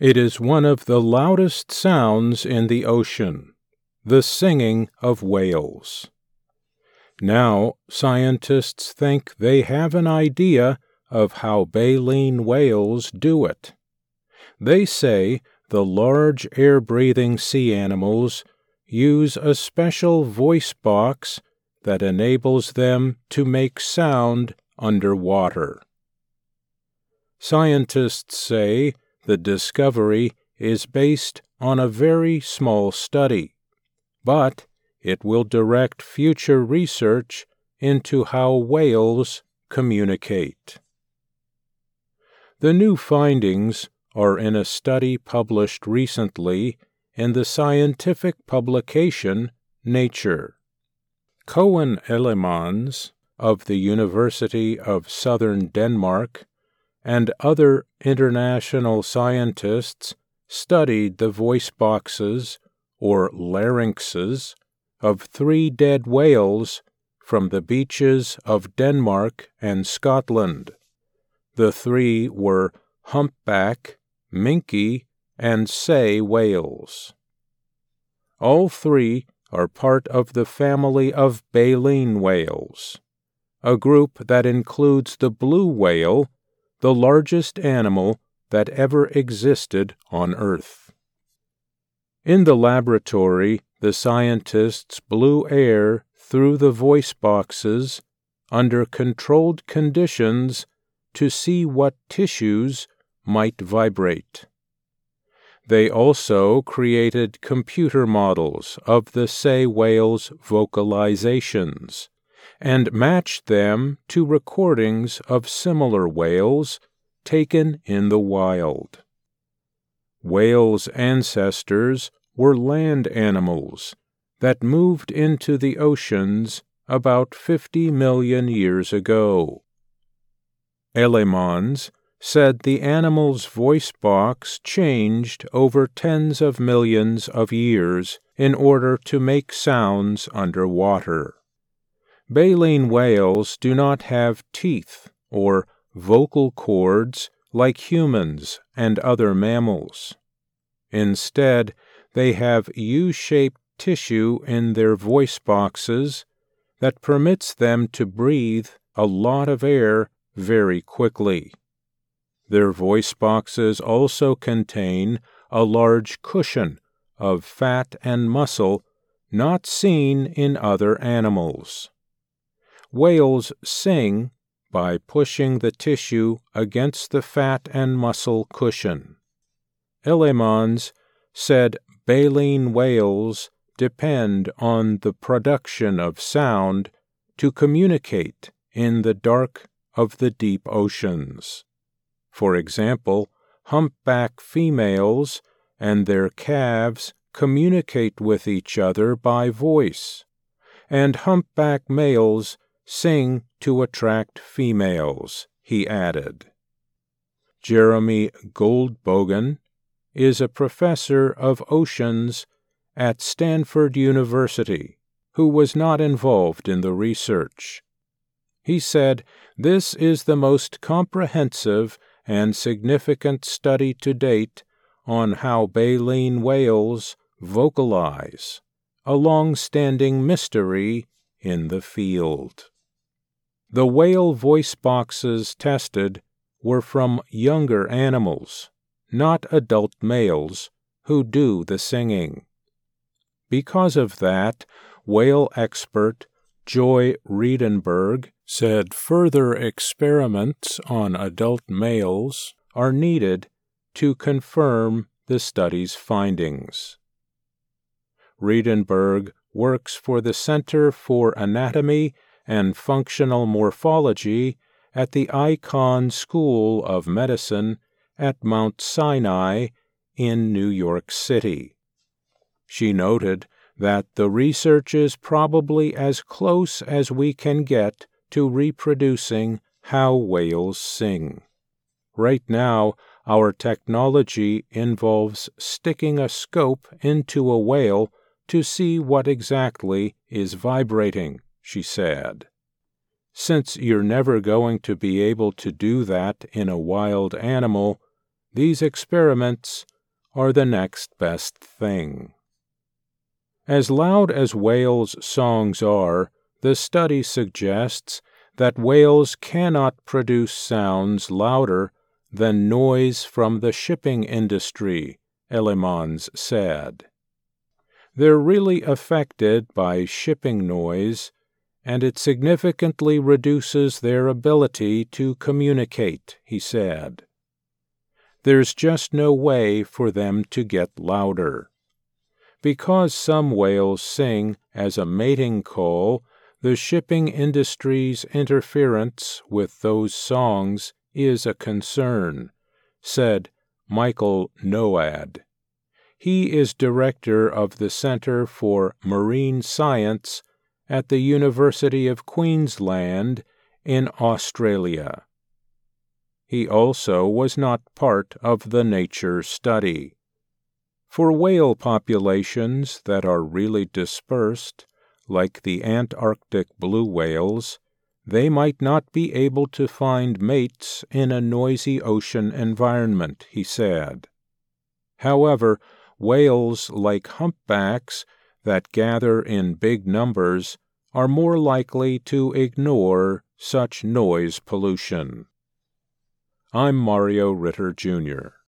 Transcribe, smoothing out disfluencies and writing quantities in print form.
It is one of the loudest sounds in the ocean, the singing of whales. Now, scientists think they have an idea of how baleen whales do it. They say the large air-breathing sea animals use a special voice box that enables them to make sound underwater. Scientists say the discovery is based on a very small study, but it will direct future research into how whales communicate. The new findings are in a study published recently in the scientific publication Nature. Koen Ellemans of the University of Southern Denmark and other international scientists studied the voice boxes, or larynxes, of 3 dead whales from the beaches of Denmark and Scotland. The 3 were humpback, minke, and sei whales. All 3 are part of the family of baleen whales, a group that includes the blue whale, the largest animal that ever existed on Earth. In the laboratory, the scientists blew air through the voice boxes under controlled conditions to see what tissues might vibrate. They also created computer models of the sei whales' vocalizations and matched them to recordings of similar whales taken in the wild. Whales' ancestors were land animals that moved into the oceans about 50 million years ago. Ellemans said the animal's voice box changed over tens of millions of years in order to make sounds underwater. Baleen whales do not have teeth or vocal cords like humans and other mammals. Instead, they have U-shaped tissue in their voice boxes that permits them to breathe a lot of air very quickly. Their voice boxes also contain a large cushion of fat and muscle not seen in other animals. Whales sing by pushing the tissue against the fat and muscle cushion. Ellemans said baleen whales depend on the production of sound to communicate in the dark of the deep oceans. For example, humpback females and their calves communicate with each other by voice, and humpback males sing to attract females, he added. Jeremy Goldbogen is a professor of oceans at Stanford University who was not involved in the research. He said, "This is the most comprehensive and significant study to date on how baleen whales vocalize, a long-standing mystery in the field." The whale voice boxes tested were from younger animals, not adult males, who do the singing. Because of that, whale expert Joy Riedenberg said further experiments on adult males are needed to confirm the study's findings. Riedenberg works for the Center for Anatomy and Functional Morphology at the Icahn School of Medicine at Mount Sinai in New York City. She noted that the research is probably as close as we can get to reproducing how whales sing. Right now, our technology involves sticking a scope into a whale to see what exactly is vibrating, she said. Since you're never going to be able to do that in a wild animal, these experiments are the next best thing. As loud as whales' songs are, the study suggests that whales cannot produce sounds louder than noise from the shipping industry, Ellimans said. They're really affected by shipping noise, and it significantly reduces their ability to communicate, he said. There's just no way for them to get louder. Because some whales sing as a mating call, the shipping industry's interference with those songs is a concern, said Michael Noad. He is director of the Center for Marine Science at the University of Queensland in Australia. He also was not part of the nature study. For whale populations that are really dispersed, like the Antarctic blue whales, they might not be able to find mates in a noisy ocean environment, he said. However, whales like humpbacks that gather in big numbers are more likely to ignore such noise pollution. I'm Mario Ritter, Jr.